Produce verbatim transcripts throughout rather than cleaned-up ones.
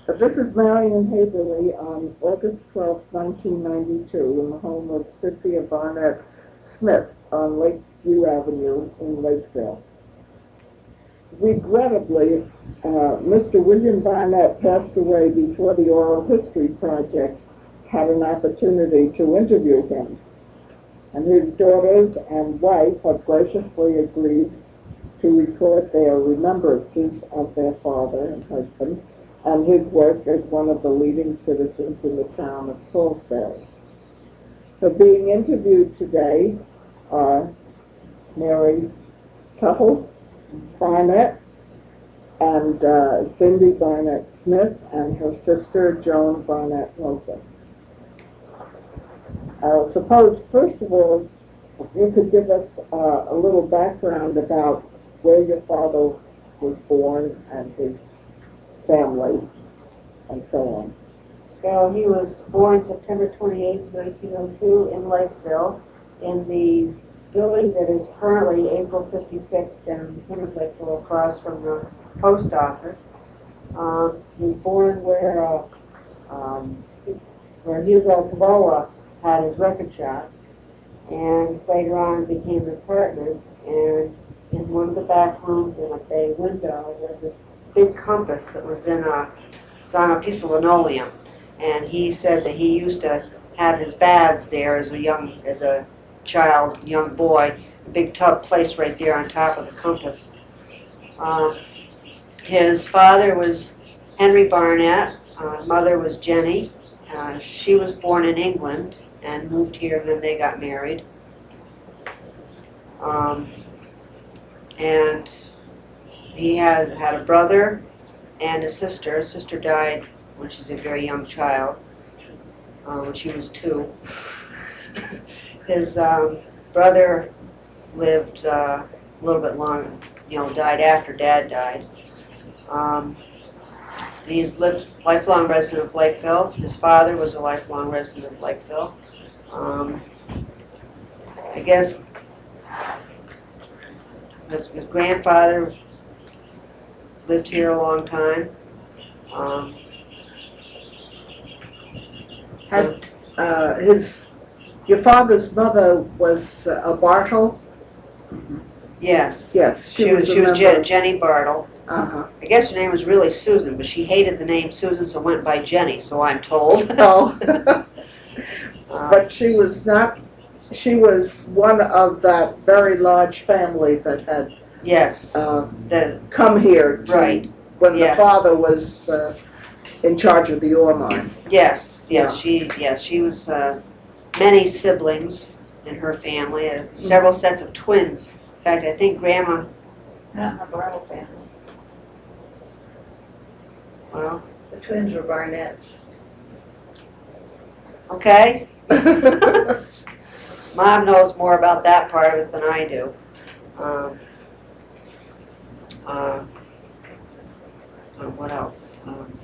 This is Marion Haverly on August twelfth, nineteen ninety-two, in the home of Cynthia Barnett Smith on Lakeview Avenue in Lakeville. Regrettably, uh, Mister William Barnett passed away before the Oral History Project had an opportunity to interview him, and his daughters and wife have graciously agreed to record their remembrances of their father and husband and his work as one of the leading citizens in the town of Salisbury. So being interviewed today are Mary Tuttle Barnett and uh, Cindy Barnett Smith and her sister Joan Barnett Roper. I suppose, first of all, you could give us uh, a little background about where your father was born and his family, and so on. So he was born September twenty-eighth, nineteen oh two in Lakeville, in the building that is currently April fifty-six down in Center Lakeville across from the post office. Um, he was born where, uh, um, where Hugo Cavola had his record shop, and later on became an apartment, and in one of the back rooms in a bay window was this big compass that was in a, it's on a piece of linoleum, and he said that he used to have his baths there as a young, as a child, young boy, a big tub placed right there on top of the compass. Um, his father was Henry Barnett, uh, mother was Jenny. Uh, she was born in England and moved here, and then they got married. Um, and he had had a brother and a sister. His sister died when she was a very young child, uh, when she was two. His um, brother lived uh, a little bit long, you know, died after Dad died. Um, he's lived lifelong resident of Lakeville. His father was a lifelong resident of Lakeville. Um, I guess his, his grandfather lived here a long time. Um, Had uh, his, your father's mother was uh, a Bartle? yes. Yes, she, She was. was, a she was member. Je- Jenny Bartle. Uh-huh. I guess her name was really Susan, but she hated the name Susan, so went by Jenny, so I'm told. Oh, Um, but she was not. She was one of that very large family that had yes, uh, the, come here to, right, when yes. the father was uh, in charge of the ore mine. yes, yes, Yeah. she, yes, she was, uh, many siblings in her family, uh, several sets of twins. In fact, I think Grandma, Not in the Bartle family. well, The twins were Barnetts. okay. Mom knows more about that part of it than I do. Um, uh, uh, what else? Um,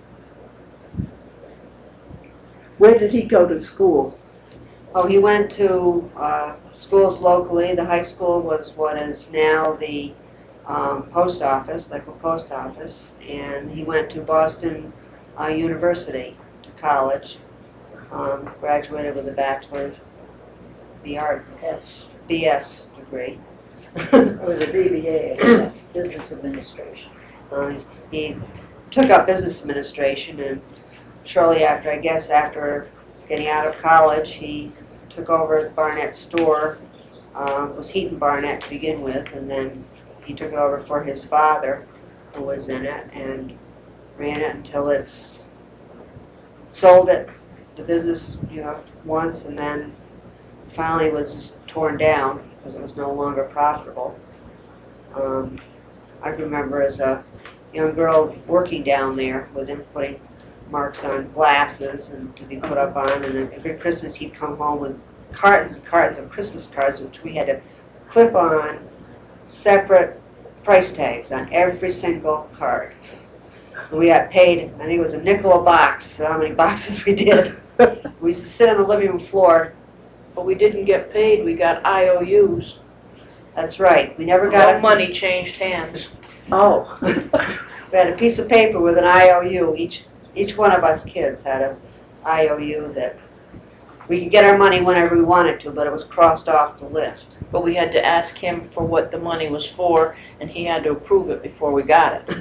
Where did he go to school? oh, he went to uh, schools locally. The high school was what is now the um, post office, Lakeville Post Office, and he went to Boston uh, University to college. Um, graduated with a Bachelor B R Yes. B S degree. It was a B B A, Business Administration. Uh, he took up business administration, and shortly after, I guess after getting out of college, he took over Barnett's store. Uh, it was Heaton Barnett to begin with, and then he took it over for his father, who was in it, and ran it until it's sold it, the business, you know, once, and then finally was just torn down because it was no longer profitable. Um, I remember as a young girl working down there with him, putting marks on glasses and to be put up on, and then every Christmas he'd come home with cartons and cartons of Christmas cards, which we had to clip on separate price tags on every single card. And we got paid, I think it was a nickel a box for how many boxes we did. We used to sit on the living room floor. But we didn't get paid, we got I O Us. That's right, we never got No a money changed hands. Oh, We had a piece of paper with an I O U. Each, each one of us kids had a I O U that we could get our money whenever we wanted to, but it was crossed off the list. But we had to ask him for what the money was for, and he had to approve it before we got it.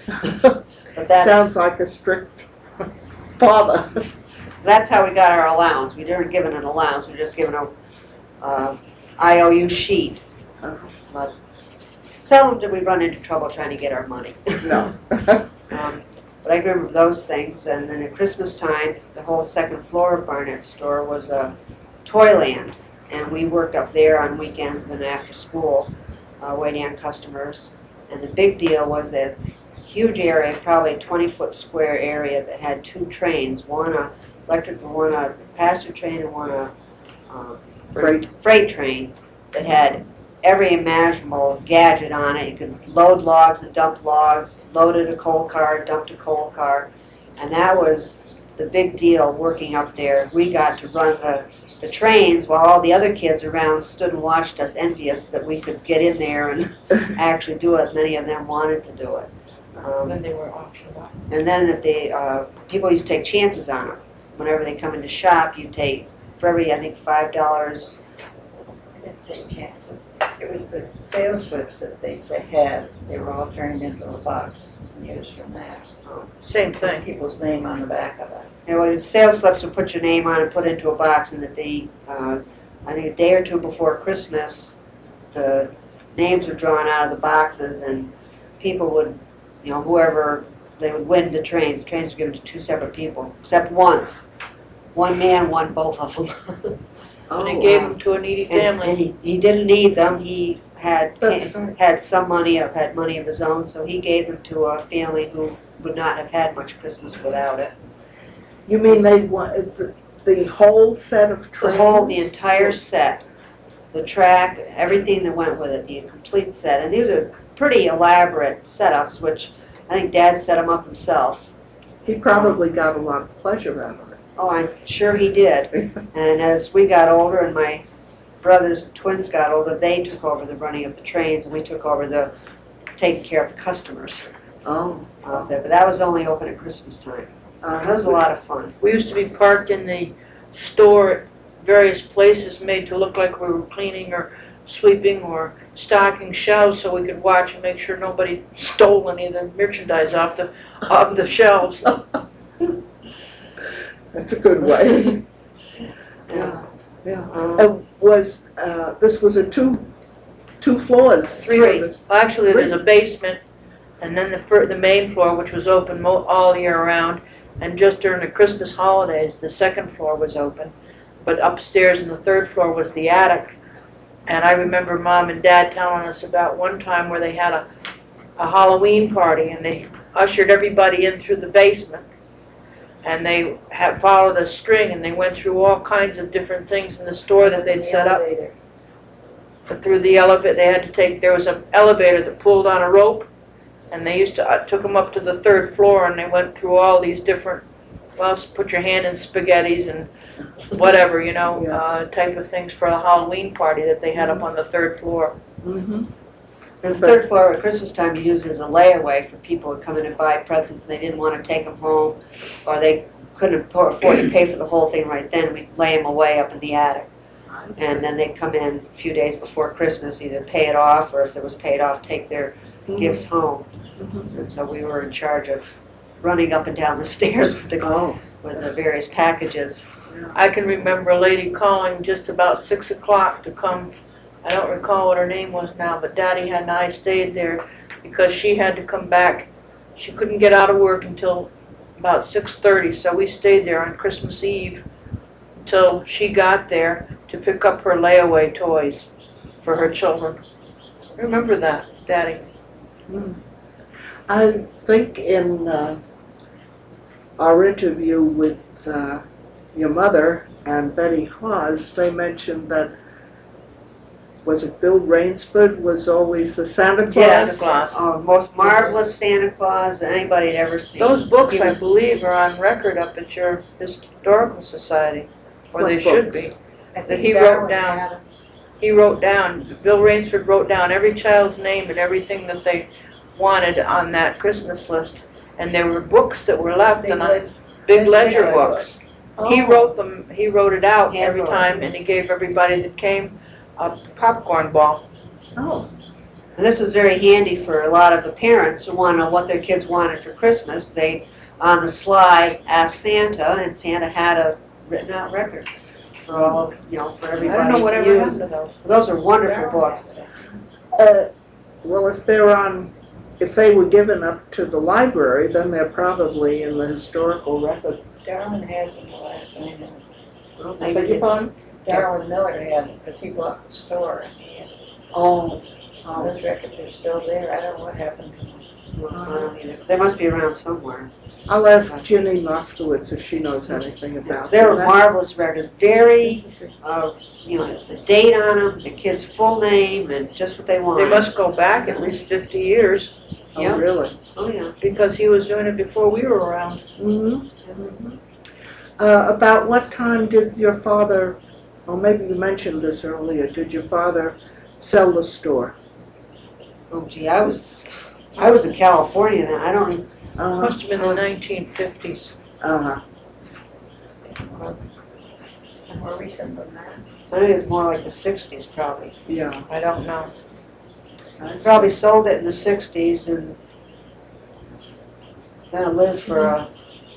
But that's, sounds like a strict father. that's how we got our allowance. We weren't given an allowance, we were just given a, uh, I O U sheet. Uh-huh. But seldom did we run into trouble trying to get our money. No. Um, But I remember those things, and then at Christmas time, the whole second floor of Barnett's store was a Toyland, and we worked up there on weekends and after school, uh, waiting on customers. And the big deal was that huge area, probably a twenty-foot square area that had two trains, one a electric, one a passenger train, and one a um, Freight. freight train that had every imaginable gadget on it. You could load logs and dump logs, loaded a coal car, dumped a coal car, and that was the big deal working up there. We got to run the, the trains while all the other kids around stood and watched us envious that we could get in there and actually do it. Many of them wanted to do it. Um, Then they were auctioned off. and then that they, uh, people used to take chances on them. Whenever they come into shop, you take, for every, I think, five dollars. I didn't take chances. It was the sales slips that they sa- had, they were all turned into a box and used from that. Same thing. People's name on the back of it. You know, the sales slips would put your name on and put into a box, and that they, uh, I think a day or two before Christmas, the names were drawn out of the boxes, and people would, you know, whoever, they would win the trains. The trains were given to two separate people, except once. One man won both of them. Oh, And they gave wow. them to a needy And, and family. he, he didn't need them. He had That's right. had some money, or had money of his own, so he gave them to a family who would not have had much Christmas without it. You mean they want the, the whole set of The trains? whole, the entire set, the track, everything that went with it, the complete set. And these are pretty elaborate setups, which I think Dad set them up himself. He probably got a lot of pleasure out of it. Oh, I'm sure he did. And as we got older and my brothers and twins got older, they took over the running of the trains, and we took over the taking care of the customers Oh. out there. But that was only open at Christmas time. That was a lot of fun. We used to be parked in the store at various places made to look like we were cleaning or sweeping or stocking shelves so we could watch and make sure nobody stole any of the merchandise off the, off the shelves. That's a good way. Yeah, yeah. Um, Uh, was, uh, this was a two, two floors? Three, for this- well, actually, there's a basement, and then the fir, the main floor, which was open mo, all year round, and just during the Christmas holidays, the second floor was open. But upstairs in the third floor was the attic. And I remember Mom and Dad telling us about one time where they had a, a Halloween party, and they ushered everybody in through the basement. And they had followed a string, and they went through all kinds of different things in the store that they'd The set up. elevator. But through the elevator, they had to take, there was an elevator that pulled on a rope, and they used to, uh, took them up to the third floor, and they went through all these different, well, s- put your hand in spaghettis and whatever, you know, Yeah. uh, type of things for the Halloween party that they had up on the third floor. Mhm. And the third floor at Christmas time you use as a layaway for people who come in and buy presents and they didn't want to take them home, or they couldn't afford to pay for the whole thing right then. We'd lay them away up in the attic. I see. And then they'd come in a few days before Christmas, either pay it off, or if it was paid off, take their Mhm. gifts home. Mhm. And so we were in charge of running up and down the stairs with the, Oh, with the various packages. I can remember a lady calling just about six o'clock to come. I don't recall what her name was now, but Daddy and I stayed there because she had to come back. She couldn't get out of work until about six thirty, so we stayed there on Christmas Eve until she got there to pick up her layaway toys for her children. Remember that, Daddy? mm. I think in uh, our interview with uh, your mother and Betty Hawes, they mentioned that, was it Bill Rainsford was always the Santa Claus? Yes, Claus. oh, most marvelous Santa Claus that anybody had ever seen. Those books, He I was- believe, are on record up at your historical society, or What they should books? be. I That think he Darwin wrote down. had 'em. He wrote down, Bill Rainsford wrote down every child's name and everything that they wanted on that Christmas list. And there were books that were left, Big and I, led- big ledger big books. He Oh. wrote them, he wrote it out Hand every wrote. time, and he gave everybody that came a popcorn ball. Oh, And this was very handy for a lot of the parents who want to know what their kids wanted for Christmas. They, on the sly, asked Santa, and Santa had a written out record for all, of you know, for I everybody don't know to whatever use. happened to those. Those are wonderful books. uh, well, if they're on, if they were given up to the library, then they're probably in the historical record. Darwin had them the last time. Well, I maybe beg your they- pardon? Darwin Miller had them, because he bought the store, and he had, Oh, oh, those records are still there, I don't know what happened to them. well, I don't either. They must be around somewhere. I'll ask Ginny Moskowitz if she knows anything about They were them. marvelous records, very, uh, you know, the date on them, the kid's full name, and just what they They wanted. must go back at least fifty years, Oh, Yeah. really? Oh, yeah. because he was doing it before we were around. Mm-hmm. Uh, about what time did your father, or maybe you mentioned this earlier, did your father sell the store? Oh, gee, I was, I was in California then. I don't even, Uh-huh, Must have been the nineteen fifties. uh-huh, And more recent than that. I think it's more like the sixties probably. yeah. I don't know. I see. Probably sold it in the sixties and then it lived for a,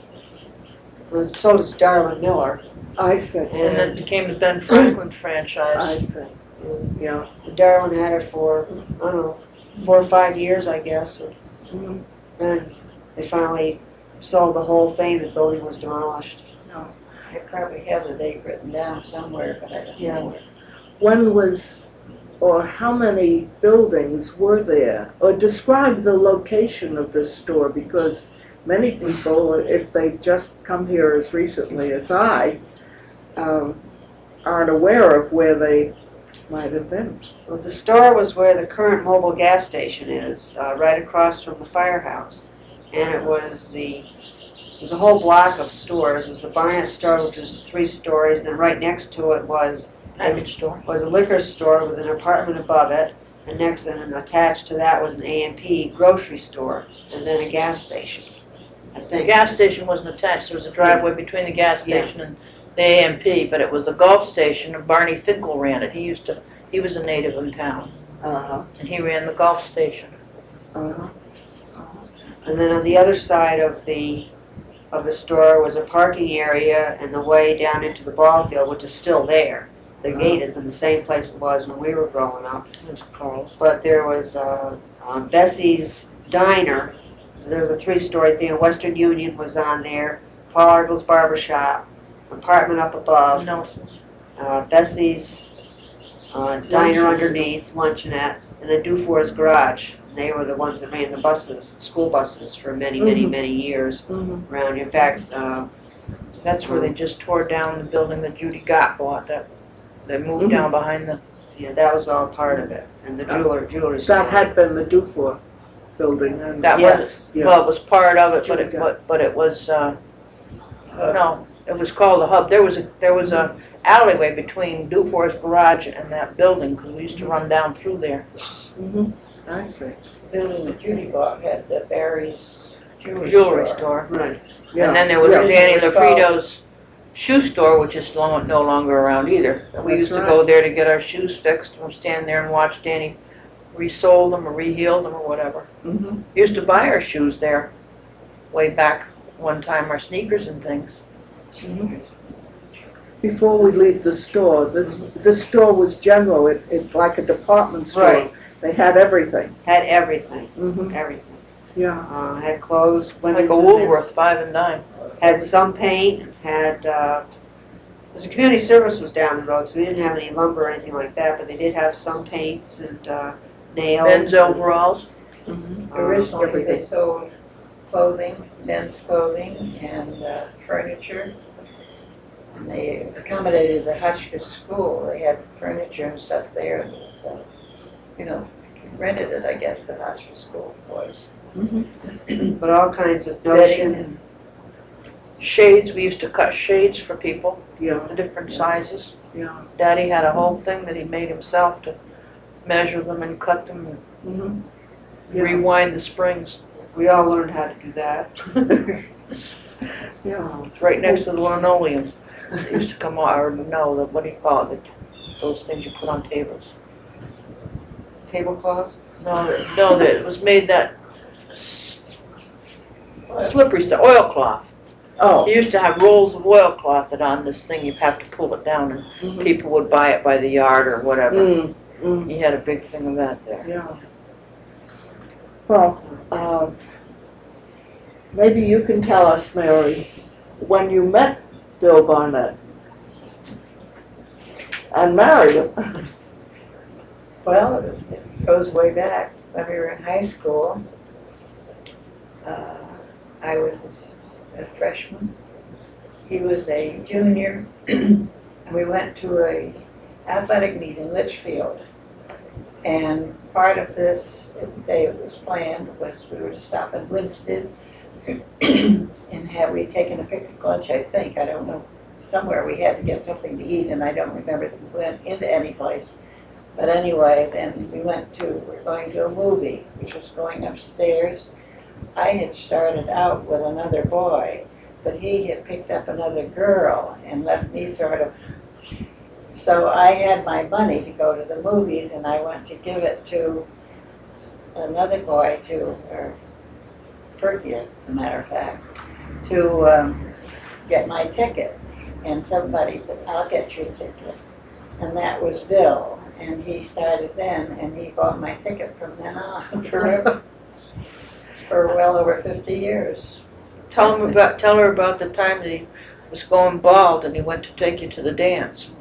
well, so does Darwin Miller. I see, And then And it became the Ben Franklin I franchise. see, yeah. Darwin had it for, I don't know, four or five years, I guess. And Mhm. then they finally sold the whole thing. The building was demolished. I probably have the date written down somewhere, but I don't Yeah. know where. When was, or how many buildings were there? Or describe the location of this store, because many people, if they've just come here as recently as I, um, aren't aware of where they might have been. Well, the store was where the current mobile gas station is, uh, right across from the firehouse. And it was the, it was a whole block of stores. It was the Barnett store, which was three stories. Then right next to it was, Package store. was a liquor store with an apartment above it. And next and attached to that was an A and P grocery store and then a gas station, I The think. gas station wasn't attached, there was a driveway between the gas Yeah. station and the A M P, but it was a golf station, and Barney Finkel ran it. He used to, he was a native in town, Uh-huh, and he ran the golf station. uh-huh. And then on the other side of the, of the store was a parking area and the way down into the ball field, which is still there. The gate is in the same place it was when we were growing up. It was Carl's. But there was uh, um, Bessie's Diner. There was a three-story thing. Western Union was on there. Paul Argle's Barber Shop, apartment up above, Nelson's. uh, Bessie's uh, Diner underneath, luncheonette, and then Dufour's Garage. They were the ones that ran the buses, school buses, for many, many, Mhm. many years Mhm. around. In fact, uh, That's where they just tore down the building that Judy Gott bought, that, they moved Mhm. down behind the, yeah, that was all part of it. And the jeweler, jewelry store. That had been the Dufour building, and, that was, Yes. Yeah. well, it was part of it, but it, Judy Gott. but, but it was, uh, no, it was called the Hub. There was a, there was a alleyway between Dufour's Garage and that building, because we used to run down through there. Mhm. I see, The building that Judy bought had the Barry's jewelry, Jewelry store. Right. yeah. And then there was yeah. Danny It was LaFrido's shoe store, which is long, no longer around either. And we That's used to right. go there to get our shoes fixed, and we'd stand there and watch Danny resold them or rehealed them or whatever. Mhm. Used to buy our shoes there way back one time, our sneakers and things. Before we leave the store, this, this store was general, it, it, like a department store. Right. They had everything. Had everything, Hmm. everything. Yeah. Uh, had clothes, Like women's a and Woolworth, men's. five and dime. Had some paint, had, uh, there's a community service was down the road, so we didn't have any lumber or anything like that, but they did have some paints and, uh, nails. Men's overalls. Mhm. uh, Originally, everything. they sold clothing, men's clothing, and uh, furniture. And they accommodated the Hotchkiss School. They had furniture and stuff there. And, uh, you know, rented it, I guess, the Hotchkiss School boys. Mhm. But all kinds of Bedding notion, and Shades, we used to cut shades for people, Yeah, the different sizes. yeah. Daddy had a whole thing that he made himself to measure them and cut them. Mhm. Yeah. rewind the springs. We all learned how to do that. Yeah. It's right next to the linoleum. It used to come out, or no, the, what do you call it? Those things you put on tables. Tablecloths? No, that- no, that it was made that s- slippery stuff, oilcloth. Oh. You used to have rolls of oilcloth that on this thing, you'd have to pull it down and Mhm. people would buy it by the yard or whatever. Mm, mm, You had a big thing of that there. yeah. Well, um, maybe you can tell us, Mary, when you met Bill Barnett and married him. Well, it goes way back when we were in high school. Uh, I was a freshman. He was a junior, and we went to a athletic meet in Litchfield. And part of this day it was planned was we were to stop in Winston and have we taken a picnic lunch, I think, I don't know, somewhere we had to get something to eat, and I don't remember if we went into any place. But anyway, then we went to, we we're going to a movie, which was going upstairs. I had started out with another boy, but he had picked up another girl and left me sort of. So I had my money to go to the movies, and I went to give it to another boy, to, or Perky, as a matter of fact, to um, get my ticket. And somebody said, I'll get your ticket. And that was Bill. And he started then, and he bought my ticket from then on forever, for well over fifty years. Tell him about, tell her about the time that he was going bald and he went to take you to the dance.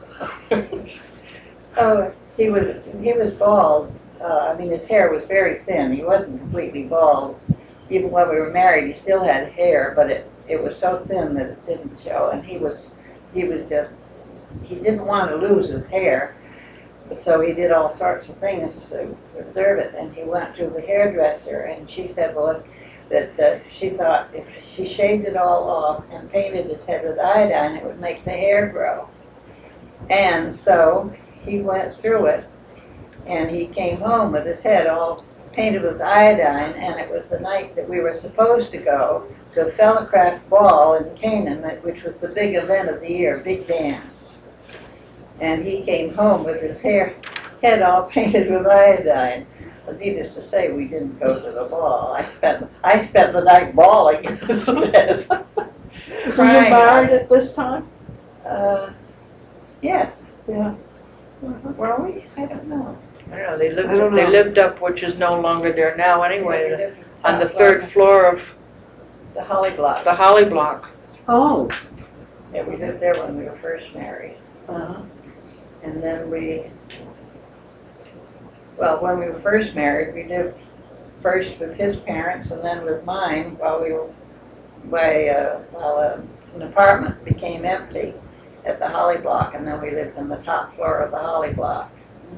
Oh, he was, he was bald. Uh, I mean, his hair was very thin. He wasn't completely bald. Even when we were married, he still had hair, but it, it was so thin that it didn't show. And he was, he was just, he didn't want to lose his hair. So he did all sorts of things to preserve it. And he went to the hairdresser, and she said, well, that uh, she thought if she shaved it all off and painted his head with iodine, it would make the hair grow. And so he went through it, and he came home with his head all painted with iodine, and it was the night that we were supposed to go to the Fellowcraft Ball in Canaan, which was the big event of the year, big dance. And he came home with his hair, head all painted with iodine. So needless to say, we didn't go to the ball. I spent, I spent the night balling instead. Were you married at this time? Uh, yes. Yeah. Were we? I don't know. I don't know, they lived, I don't they know. lived up, which is no longer there now We anyway, lived on the top third floor of The Holly Block. the Holly Block. Oh. Yeah, we lived there when we were first married. Uh-huh. And then we, well, when we were first married, we lived first with his parents and then with mine while we were, by, uh, while uh, an apartment became empty at the Holly Block, and then we lived on the top floor of the Holly Block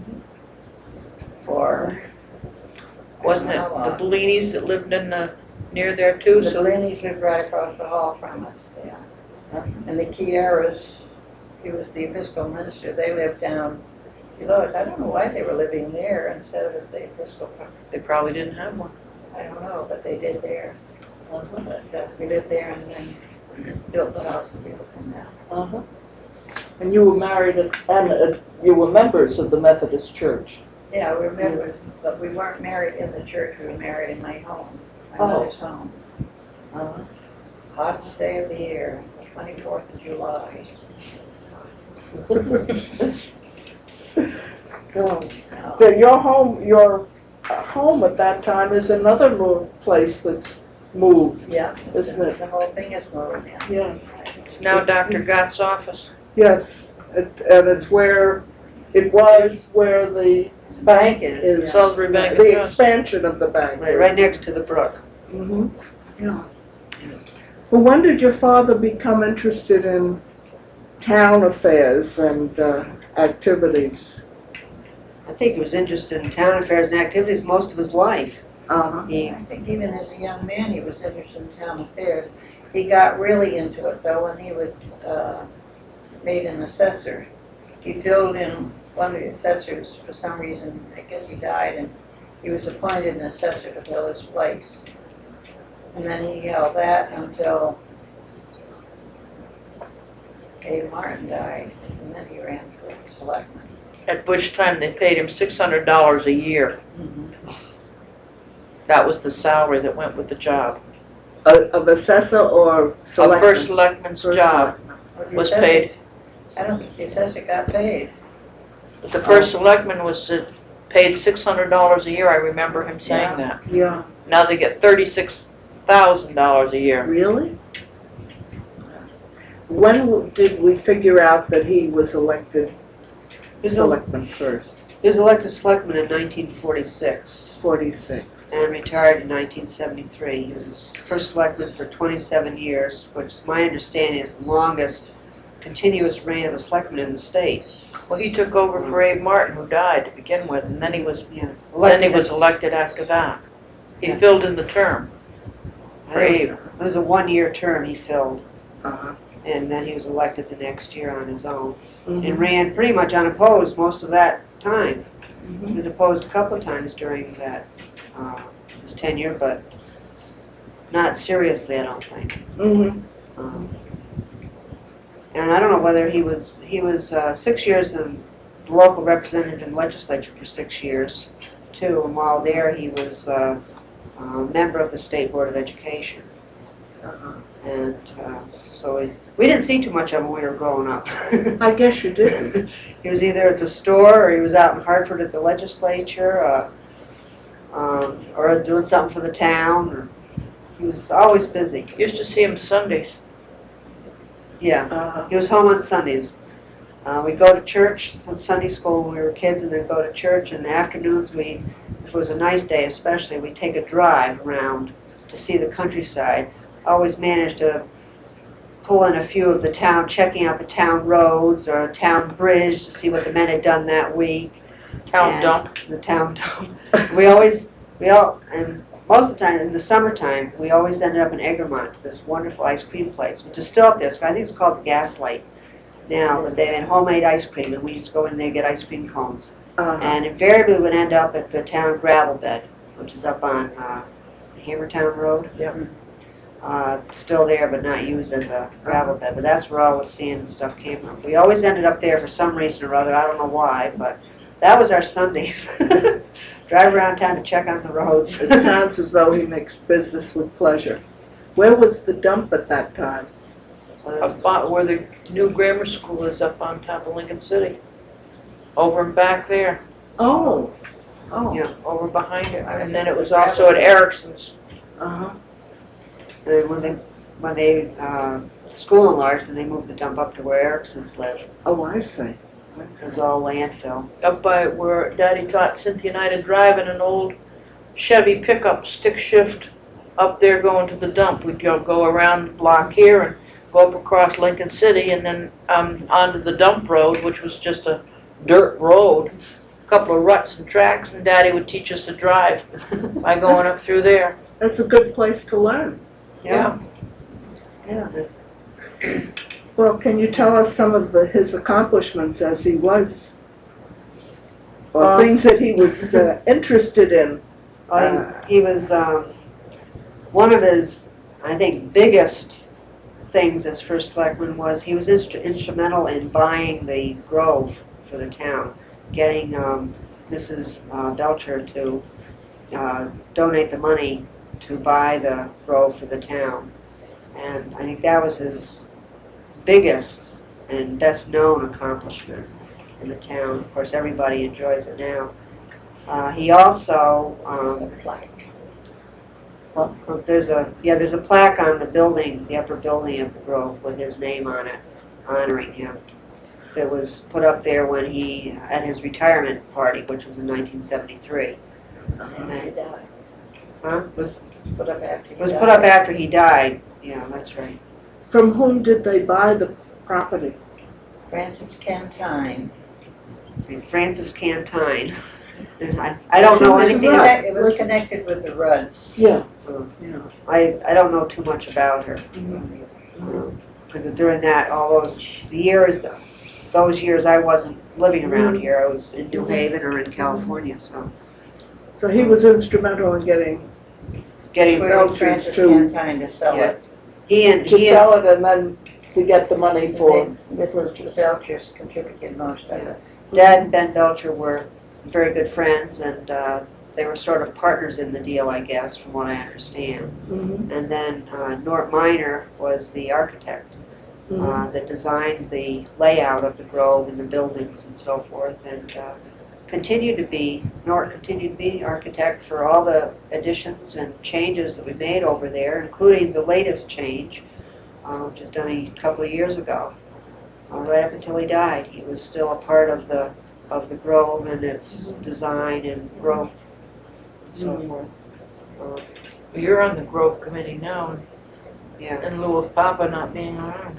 for, Wasn't it I don't know how the long. Bellinis that lived in the, near there too? The So Bellini's lived right across the hall from us, yeah. And the Kieras, he was the Episcopal minister, they lived down below us. I don't know why they were living there instead of at the Episcopal. they probably didn't have one. I don't know, but they did there. But uh, we lived there and then built the house that we live in now. Uh-huh. And you were married at, and uh, you were members of the Methodist Church. Yeah, we were members, but we weren't married in the church, we were married in my home, my Oh. mother's home. Uh-huh. Hottest day of the year, twenty-fourth of July. Oh. The- Your home, your uh, home at that time is another mo- place that's moved, Yeah, isn't it? the whole thing is moved in. Yes. It's now Doctor Gott's office. Yes, it- and it's where, it was where the bank is, Salisbury Bank and the Trust. expansion of the bank. Right, right next to the brook. Mm-hmm, yeah. Well, when did your father become interested in town affairs and uh, activities? I think he was interested in town affairs and activities most of his life. Uh-huh. He, I think even as a young man, he was interested in town affairs. He got really into it though when he was uh, made an assessor. He filled in one of the assessors for some reason. I guess he died, and he was appointed an assessor to fill his place. And then he held that until Dave Martin died, and then he ran for selectman. At which time they paid him six hundred dollars a year. That was the salary that went with the job. Uh, Of assessor or A selectman? first selectman's First job selectman. Well, the was assessor- paid, I don't think the assessor got paid. but the first selectman was uh, paid six hundred dollars a year, I remember him saying that. Yeah, Now they get thirty-six thousand dollars a year. really? When w- did we figure out that he was elected He's a- selectman first? He was elected selectman in nineteen forty-six Forty-six. and retired in nineteen seventy-three. He was the s- first selectman for twenty-seven years, which my understanding is the longest continuous reign of a selectman in the state. Well, he took over for Abe Martin, who died to begin with, and then he was, Yeah. then he Elected was elected after that. He Yeah. filled in the term I for don't- Abe. It was a one-year term he filled, Uh-huh. and then he was elected the next year on his own. And Mhm. ran pretty much unopposed most of that time. Mhm. He was opposed a couple of times during that, uh, his tenure, but not seriously, I don't think. Mhm. Um, And I don't know whether he was, he was uh, six years in local representative in legislature for six years, too. And while there, he was uh, a member of the State Board of Education. Uh-huh. And uh, so we, we didn't see too much of him when we were growing up. I guess you did. He was either at the store, or he was out in Hartford at the legislature, uh, um, or doing something for the town. Or he was always busy. Used to see him Sundays. Yeah, Uh-huh. he was home on Sundays. Uh, we'd go to church, on Sunday school when we were kids, and then go to church. In the afternoons, we, if it was a nice day especially, we'd take a drive around to see the countryside. Always managed to pull in a few of the town, checking out the town roads or a town bridge to see what the men had done that week. Town And dump. The town dump. We always, we all, and most of the time, in the summertime, we always ended up in Egremont, this wonderful ice cream place, which is still up there. So I think it's called the Gaslight now, but they had homemade ice cream, and we used to go in there and get ice cream cones. Uh-huh. And invariably would end up at the town gravel bed, which is up on uh, Hammertown Road. Yep. Uh, still there, but not used as a gravel bed, but that's where all the sand and stuff came from. We always ended up there for some reason or other, I don't know why, but that was our Sundays. Drive around town to check on the roads. It sounds as though he mixed business with pleasure. Where was the dump at that time? Up on, where the new grammar school is up on top of Lincoln City. Over and back there, Oh, oh, Yeah. over behind it. And then it was also at Erickson's. uh-huh. Then when they, when they, uh, school enlarged, then they moved the dump up to where Erickson's lived. Oh, I see. It was all landfill. Up by where Daddy taught Cynthia and I to drive in an old Chevy pickup stick shift up there going to the dump. We'd go, go around the block here and go up across Lincoln City and then um, onto the dump road, which was just a dirt road. A couple of ruts and tracks, and Daddy would teach us to drive by going up through there. That's a good place to learn. Yeah. Yes. Well, can you tell us some of the, his accomplishments as he was? Or Uh, things that he was uh, interested in? Uh, he was, um, one of his, I think, biggest things as first selectman was he was instru- instrumental in buying the Grove for the town, getting um, Missus uh, Belcher to uh, donate the money to buy the Grove for the town. And I think that was his biggest and best known accomplishment in the town. Of course, everybody enjoys it now. Uh, he also, um, well, there's a, yeah, there's a plaque on the building, the upper building of the Grove with his name on it, honoring him. It was put up there when he, at his retirement party, which was in nineteen seventy-three. And He then, died. huh, was, Put up after he it was died. put up after he died, yeah, that's right. From whom did they buy the property? Francis Cantine. And Francis Cantine. And I, I don't know She was anything, a about- Rudd. It was connected with the Rudds. Yeah. uh, Yeah. I, I don't know too much about her. Because during that, all those years, those years I wasn't living around here, I was in New Haven or in California, so. So he was instrumental in getting, Getting, Where Belcher's he transferred too. campaign to sell Yeah. it. he and, to he and, sell it and then to get the money for And they- Missus Belcher's contributed most of it. Dad and Ben Belcher were very good friends, and uh, they were sort of partners in the deal, I guess, from what I understand. Mhm, And then uh, Nort Miner was the architect mhm. uh, that designed the layout of the Grove and the buildings and so forth, and uh, continued to be, Nort continued to be architect for all the additions and changes that we made over there, including the latest change, uh, which was done a couple of years ago. Uh, right up until he died, he was still a part of the of the Grove and its design and growth and so Mhm. forth. Uh, You're on the Grove Committee now, yeah, in lieu of Papa not being around.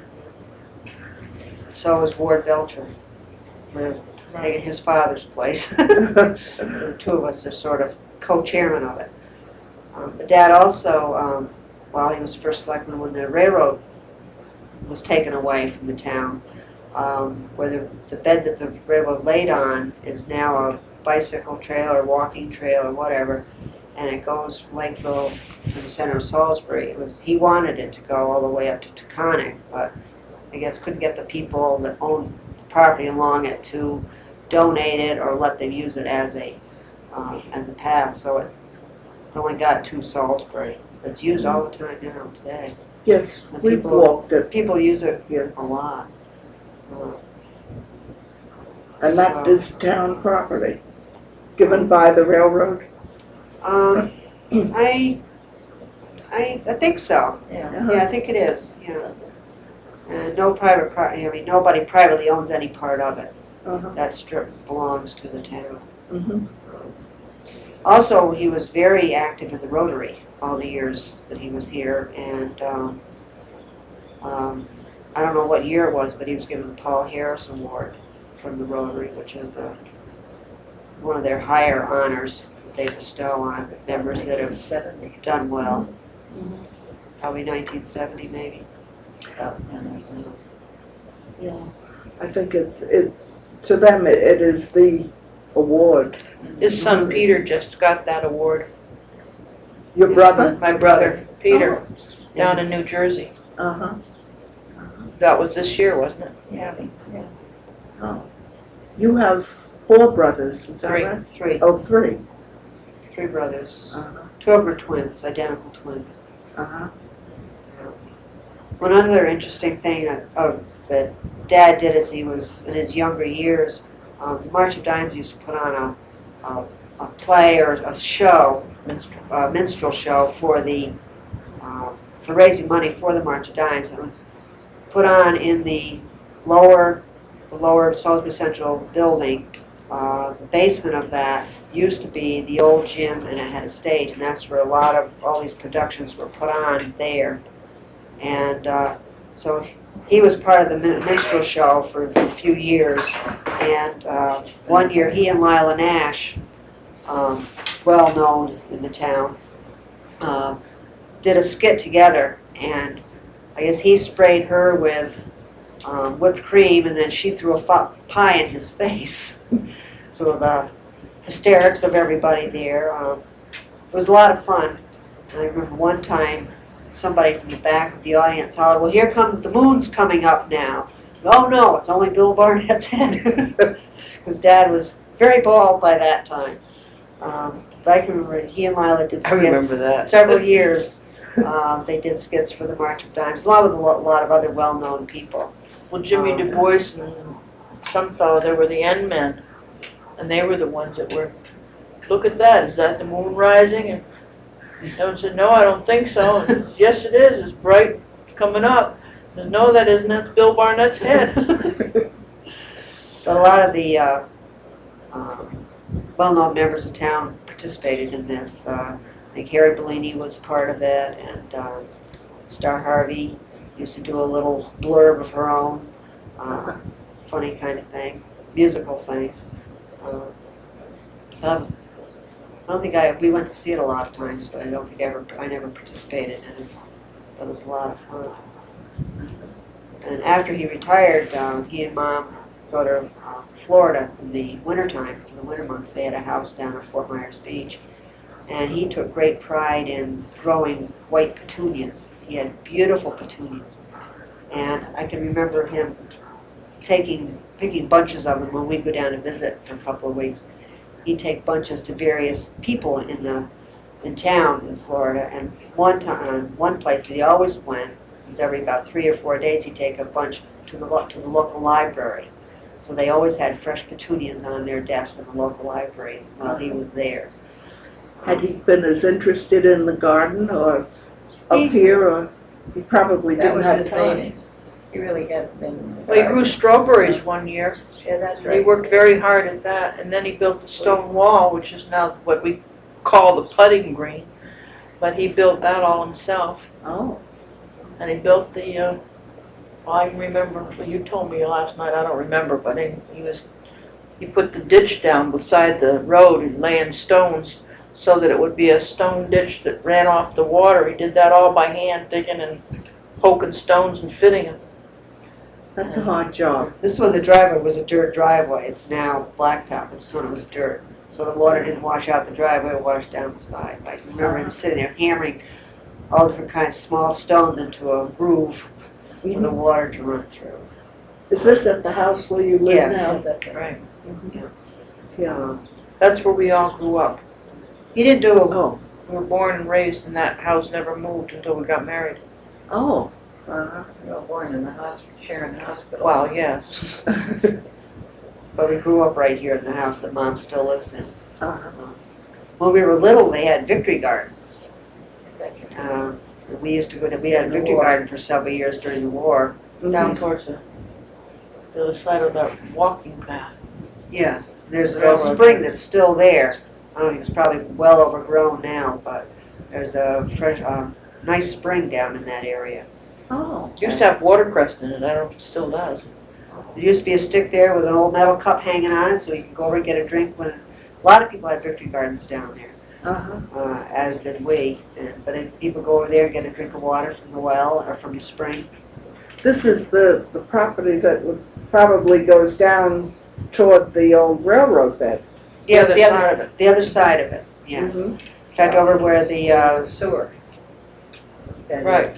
so is Ward Belcher. We're taking his father's place. The two of us are sort of co-chairman of it. Um, but Dad also, um, while he was first selectman, when the railroad was taken away from the town, um, where the, the bed that the railroad laid on is now a bicycle trail or walking trail or whatever, and it goes from Lakeville to the center of Salisbury. It was, he wanted it to go all the way up to Taconic, but I guess couldn't get the people that owned property along it to donate it or let them use it as a um, as a path, so it only got to Salisbury. It's used all the time now today. Yes, The we've people- walked it, People use it yes, a lot. Uh, and that is town property, given by the railroad. Um, I, I, I think so. Yeah. Yeah, I think it is, yeah. And no private property, I mean, nobody privately owns any part of it. Uh-huh. That strip belongs to the town. Mhm. Also, he was very active in the Rotary all the years that he was here, and um, um, I don't know what year it was, but he was given the Paul Harris Award from the Rotary, which is uh, one of their higher honors that they bestow on members that have Seventy done well. Mhm. Probably nineteen seventy, maybe. thousand or something. Yeah, I think it, it, to them, it, it is the award. His son Peter just got that award. Your brother? My brother, Peter, down in New Jersey. Uh-huh, That was this year, wasn't it? Yeah, yeah. oh. You have four brothers, is that Three. right? Three, Oh, three. three brothers. Uh-huh, Two of them are twins, identical twins. uh-huh, One other interesting thing that, oh, that Dad did as he was in his younger years, um, the March of Dimes used to put on a, a, a play or a show, Minstrel. a minstrel show for the, uh, for raising money for the March of Dimes. It was put on in the lower, the lower Salisbury Central building. Uh, the basement of that used to be the old gym, and it had a stage, and that's where a lot of, all these productions were put on there. And uh, so he was part of the min- minstrel show for a few years. And uh, one year, he and Lila Nash, um, well known in the town, uh, did a skit together. And I guess he sprayed her with um, whipped cream, and then she threw a fu- pie in his face. So the hysterics of everybody there. Um, it was a lot of fun. And I remember one time, somebody from the back of the audience hollered, "Well, here comes, the moon's coming up now." "Oh no, it's only Bill Barnett's head." Because Dad was very bald by that time. Um, but I can remember he and Lila did skits. I remember that. Several years. Um, they did skits for the March of Dimes, along with a lo- lot of other well-known people. Well, Jimmy Um, Du Bois and some fellow, they were the End Men. And they were the ones that were, "Look at that, is that the moon rising?" And Ellen said, "No, I don't think so." And he said, "Yes, it is, it's bright, it's coming up." He says, "No, that isn't, that's Bill Barnett's head." But a lot of the uh, um, well-known members of town participated in this. Uh, I think Harry Bellini was part of it, and uh, Star Harvey used to do a little blurb of her own, uh, funny kind of thing, musical thing. Uh, um, I don't think I, we went to see it a lot of times, but I don't think I ever, I never participated in it. But it was a lot of fun. And after he retired, um, he and Mom go to uh, Florida in the wintertime, in the winter months. They had a house down at Fort Myers Beach. and he took great pride in growing white petunias. He had beautiful petunias, and I can remember him taking, picking bunches of them when we'd go down to visit for a couple of weeks. He'd take bunches to various people in the in town in Florida, and one time, one place that he always went was every about three or four days he'd take a bunch to the lo- to the local library. So they always had fresh petunias on their desk in the local library while he was there. Had he been as interested in the garden or up He- here, or he probably That didn't was have his time? baby. He really had been. Well, he grew strawberries one year. Yeah, that's He right. worked very hard at that, and then he built the stone wall, which is now what we call the putting green. But he built that all himself, Oh, and he built the, uh, well, I remember, well, you told me last night, I don't remember, but he, he was, he put the ditch down beside the road and laying stones so that it would be a stone ditch that ran off the water. He did that all by hand, digging and poking stones and fitting them. that's a hard job. This one, the driveway was a dirt driveway. It's now blacktop. This one was dirt. So the water didn't wash out the driveway, it washed down the side. I remember him sitting there hammering all different kinds of small stones into a groove for the Mhm. water to run through. Is this at the house where you live Yes. Yeah, now? that's right. Right. Yeah. Um, That's where we all grew up. He didn't do, a- Oh, We were born and raised in that house, never moved until we got married. oh. Uh-huh. You were born in the hospital, Sharon Hospital. Well, yes. but we grew up right here in the house that Mom still lives in. Uh-huh. When we were little, they had victory gardens. That's right. Um, We used to go to, we had a victory garden for several years during the war. Down towards the, the other side of that walking path. Yes, there's a Railroad. spring that's still there. I don't think it's probably well overgrown now, but there's a fresh, um, nice spring down in that area. Oh, Used to have watercress in it, I don't know if it still does. There used to be a stick there with an old metal cup hanging on it, so you could go over and get a drink when, a lot of people had victory gardens down there, uh-huh. uh, as did we. And, but if people go over there and get a drink of water from the well or from the spring. This is the, the property that would, probably goes down toward the old railroad bed. Yeah, other the side other, of it. the other side of it, yes. Mhm. In fact, over where the, uh, The sewer. That is Right.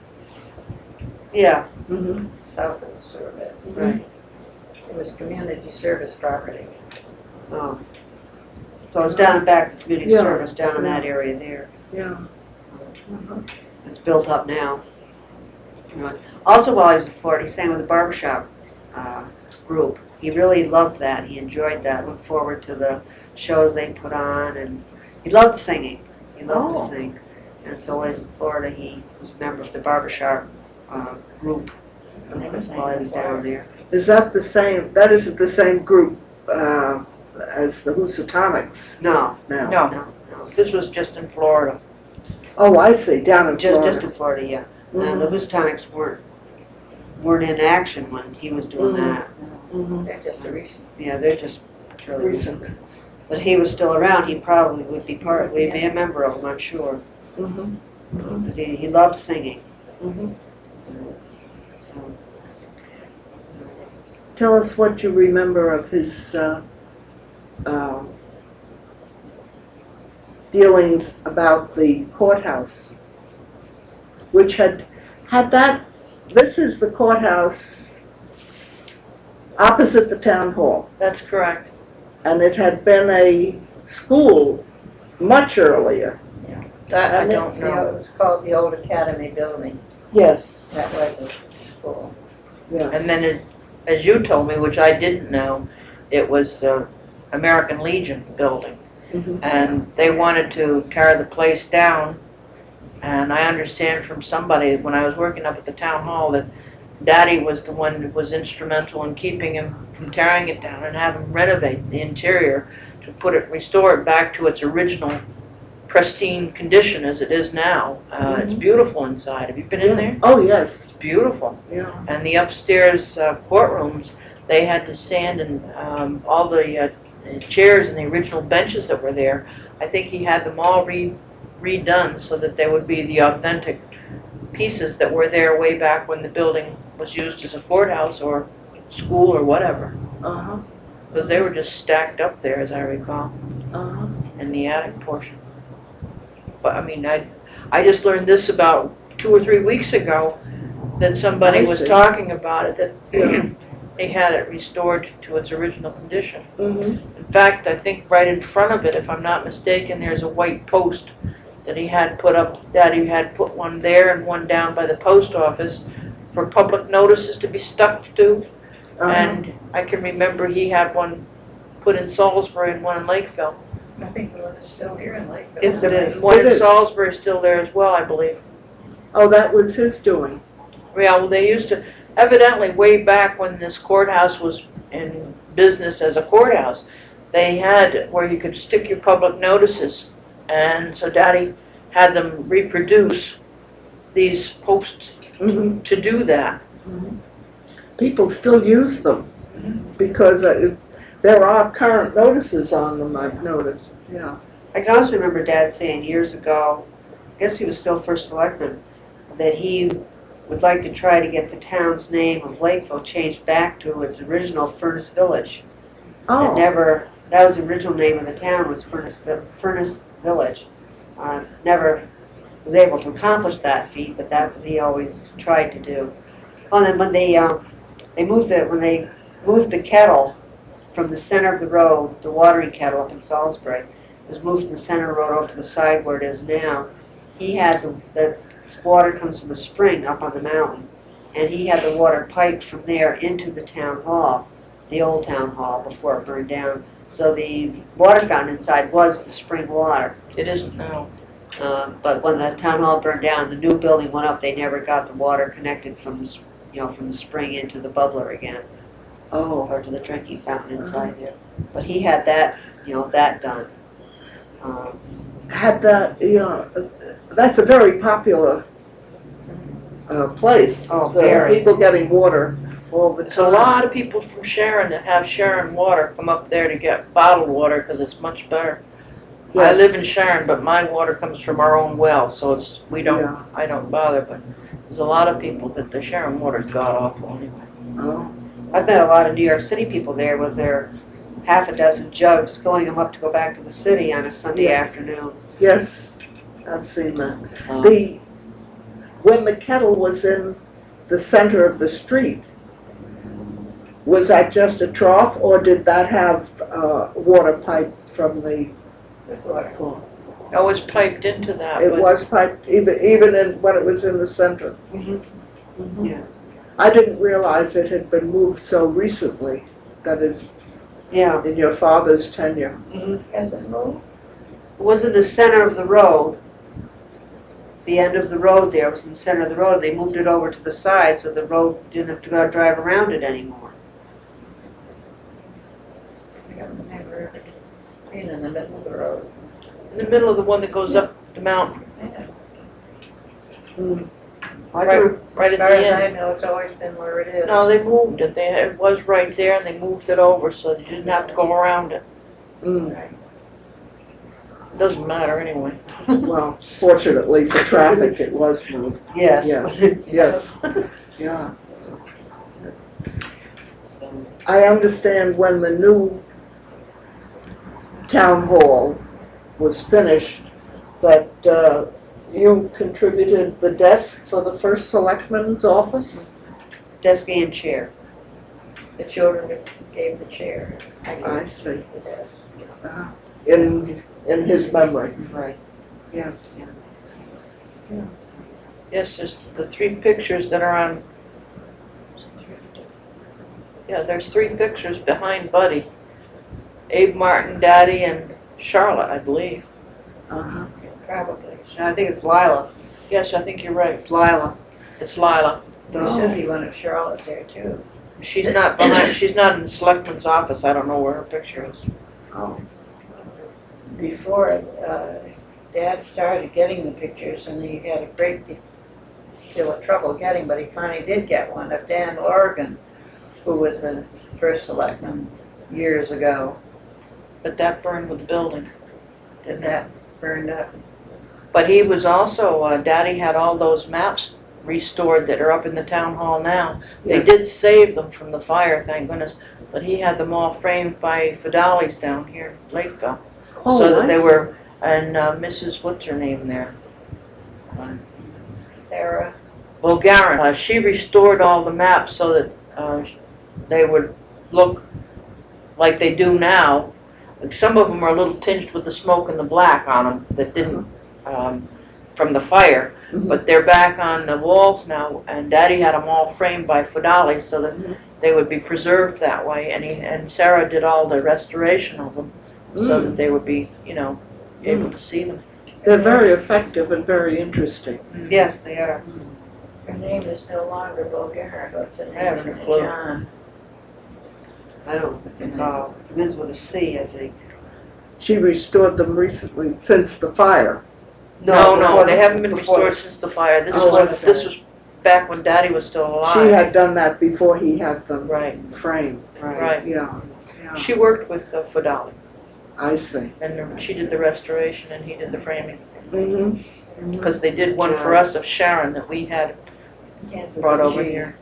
yeah, Mhm. South of the sewer bed. right. It was community service property. Oh. So it's down back, community Yeah. service, down in that area there. Yeah. Uh-huh. It's built up now. You know, Also, while I was in Florida, he sang with the barbershop uh, group. He really loved that. He enjoyed that. Looked forward to the shows they put on, and he loved singing. He loved to Oh. sing. And so while he was in Florida, he was a member of the barbershop uh, group while he was down there. Is that the same, that isn't the same group uh, as the Housatonics No, now? No, no, no. this was just in Florida. Oh, I see, down in Just, just Florida. in Florida, yeah. And the Mhm. Houstonics weren't weren't in action when he was doing Mhm. that. Mhm. They're just a recent. Yeah, they're just fairly recent. Recent. But he was still around, he probably would be part, would be a member of them, I'm sure. Mhm. Mhm. Because he, he loved singing, Mhm. so. Tell us what you remember of his uh, um, dealings about the courthouse, which had, had that, this is the courthouse opposite the town hall, That's correct. and it had been a school much earlier. That I And it- don't You know, know. it was called the old Academy Building. Yes. That was a school. Yes. And then, it, as you told me, which I didn't know, it was the American Legion building. Mhm. And they wanted to tear the place down. And I understand from somebody, when I was working up at the town hall, that Daddy was the one that was instrumental in keeping him from tearing it down and have him renovate the interior to put it, restore it back to its original pristine condition as it is now. Uh, It's Mhm. beautiful inside. Have you been in there? Oh, yes, It's beautiful. yeah. And the upstairs uh, courtrooms, they had to sand and um, all the uh, chairs and the original benches that were there. I think he had them all re redone so that they would be the authentic pieces that were there way back when the building was used as a courthouse or school or whatever. Uh-huh, Because they were just stacked up there, as I recall, uh-huh. in the attic portion. but I mean, I, I just learned this about two or three weeks ago, that somebody I was see. talking about it, that Yeah. they had it restored to its original condition. Mm-hmm. In fact, I think right in front of it, if I'm not mistaken, there's a white post that he had put up, that he had put one there and one down by the post office for public notices to be stuck to. Uh-huh. And I can remember he had one put in Salisbury and one in Lakeville. I think the one is still here in Lakeville. Yes, it is. And one It in is. Salisbury is still there as well, I believe. Oh, that was his doing. Yeah, well, they used to, evidently way back when this courthouse was in business as a courthouse, they had where you could stick your public notices. And so Daddy had them reproduce these posts Mm-hmm. to do that. People still use them because uh, there are current notices on them, I've noticed, yeah. I can also remember Dad saying years ago, I guess he was still first selectman, that he would like to try to get the town's name of Lakeville changed back to its original Furnace Village. It Oh, never, that was the original name of the town, was Furnace, Vi- Furnace Village. Uh, never was able to accomplish that feat, but that's what he always tried to do. Oh, and then when they, um, they moved it, when they moved the kettle from the center of the road, the watering kettle up in Salisbury, it was moved from the center of the road over to the side where it is now. He had the, the water comes from a spring up on the mountain, and he had the water piped from there into the town hall, the old town hall, before it burned down. So the water fountain inside was the spring water. It isn't now. Uh, but when the town hall burned down, the new building went up, they never got the water connected from the, s- you know, from the spring into the bubbler again, oh, or to the drinking fountain inside there. But he had that, you know, that done. Um, had that, yeah, uh, that's a very popular uh, place. Oh, There are very. people getting water all the There's a time. lot of people from Sharon that have Sharon water come up there to get bottled water because it's much better. I Yes. live in Sharon, but my water comes from our own well, so it's, we don't, Yeah. I don't bother, but there's a lot of people that the Sharon water's god awful anyway. Oh, I've met a lot of New York City people there with their half a dozen jugs, filling them up to go back to the city on a Sunday Yes. afternoon. yes, I've seen that. So- The, when the kettle was in the center of the street, was that just a trough, or did that have uh, water pipe from the, With water. Oh, it's piped into that, it but was piped even, even in, when it was in the center? Yeah. I didn't realize it had been moved so recently, that is, Yeah. in your father's tenure. Has it moved? It was in the center of the road. The end of the road there was in the center of the road. They moved it over to the side so the road didn't have to go drive around it anymore. I don't remember being in the middle of the road. in the middle of the one that goes up the mountain, Mm. I right, do- right As at far the as I end. know, it's always been where it is. No, they moved it, they, it was right there and they moved it over so you didn't have to go around it. Mm. It doesn't matter anyway. Well, fortunately for traffic, it was moved. Yes. Yes, yes, yeah. I understand when the new town hall was finished, that uh, you contributed the desk for the first selectman's office? Desk and chair. The children gave the chair. I gave I see. the desk. Uh, In, in his memory, Right. yes. Yes, there's the three pictures that are on, yeah, there's three pictures behind Buddy. Abe Martin, Daddy, and Charlotte, I believe. Uh-huh. Probably. And I think it's Lila. Yes, I think you're right. It's Lila. It's Lila. There should be one of Charlotte there too. She's not behind, she's not in the selectman's office. I don't know where her picture is. Oh, Before, uh, Dad started getting the pictures and he had a great deal of trouble getting, but he finally did get one of Dan Lorgan, who was the first selectman years ago. But that burned with the building. Did that burned up? But he was also, uh, Daddy had all those maps restored that are up in the town hall now. They yes. did save them from the fire, thank goodness, but he had them all framed by Fidelis down here in Lakeville. Oh, So that I they see. were and uh, Missus what's her name there? Sarah, Well, Garen, uh, she restored all the maps so that uh, they would look like they do now. Like, some of them are a little tinged with the smoke and the black on them that didn't, um, from the fire. Mhm. But they're back on the walls now, and Daddy had them all framed by Fadali so that Mhm. they would be preserved that way. And he, and Sarah did all the restoration of them so Mm. that they would be, you know, able to see them. They're very effective and very interesting. Yes, they are. her name is no longer Bulgarian, what's the I name? haven't a clue. John. I don't recall. Begins with a C, I think. She restored them recently, since the fire. No, no, before they the- haven't been before restored the- since the fire. This Oh, was, okay. this was back when Daddy was still alive. She had done that before he had them Right, framed. right. Yeah, yeah, She worked with uh, Fadali, I see. and uh, she did the restoration and he did the framing. Mm-hmm. Because they did one for us of Sharon that we had Can't brought believe over she- here.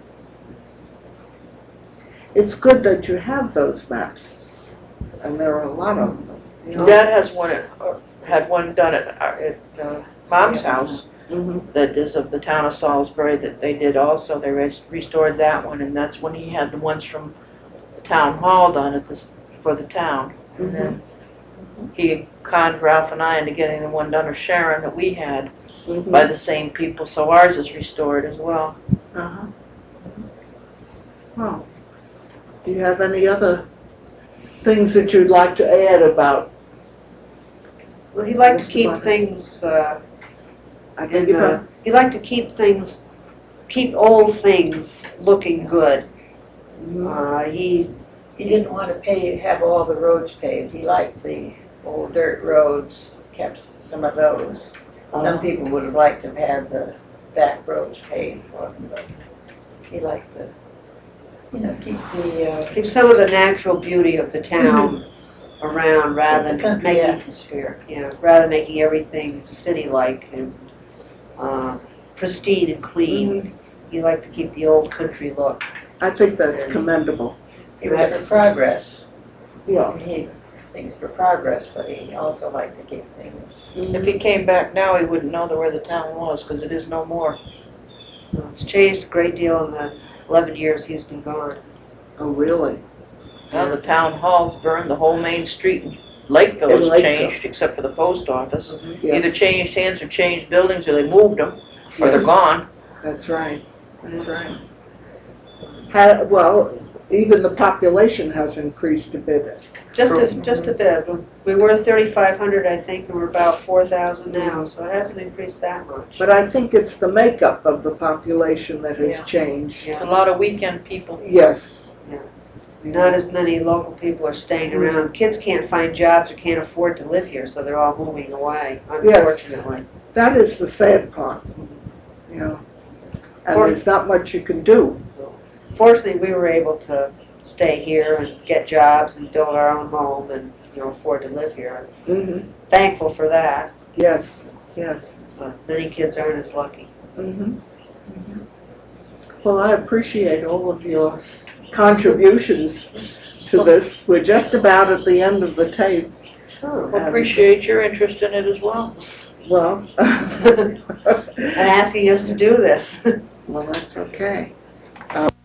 It's good that you have those maps, and there are a lot of them. you know. Dad has one, at- uh, had one done at, uh, at uh, Mom's house Mhm. that is of the town of Salisbury that they did also. They res- restored that one, and that's when he had the ones from the town hall done at this, for the town. And then he conned Ralph and I into getting the one done of Sharon that we had Mhm. by the same people, so ours is restored as well. Uh-huh. Well, do you have any other things that you'd like to add about? Well, he liked to Mister keep Bonner. things, uh, I beg in your the, pardon? he liked to keep things, keep old things looking good. Mhm. Uh, he, He didn't want to pay, have all the roads paved, he liked the old dirt roads, kept some of those. Some Uh, people would have liked to have had the back roads paved for them, but he liked the, you know, keep the, uh, keep some of the natural beauty of the town around rather the than country making, atmosphere. yeah, rather than making everything city-like and, uh, pristine and clean. He liked to keep the old country look. I think that's commendable. It was That's- for progress. Yeah. He, things for progress, but he also liked to keep things. If he came back now, he wouldn't know where the town was, because it is no more. It's changed a great deal in the eleven years he's been gone. Oh, really? Now the town hall's burned, the whole main street in Lakeville In has Lakeville. changed, except for the post office. Yes. Either changed hands or changed buildings, or they moved them, or they're Yes. gone. That's right, that's right. Ha well, even the population has increased a bit. Just a, just a bit. We were thirty-five hundred, I think, and we're about four thousand now, so it hasn't increased that much. But I think it's the makeup of the population that has Yeah. changed. It's a Yeah. lot of weekend people. Yes. Yeah. Yeah. Not as many local people are staying around. Kids can't find jobs or can't afford to live here, so they're all moving away, Yes. unfortunately. That is the sad part, you know. And there's not much you can do. Fortunately, we were able to stay here and get jobs and build our own home and, you know, afford to live here. Hmm. Thankful for that, Yes, yes. but many kids aren't as lucky. Hmm. Well, I appreciate all of your contributions to this. We're just about at the end of the tape. Oh. Um, Appreciate your interest in it as well. Well, And asking us to do this. well, that's okay. Uh,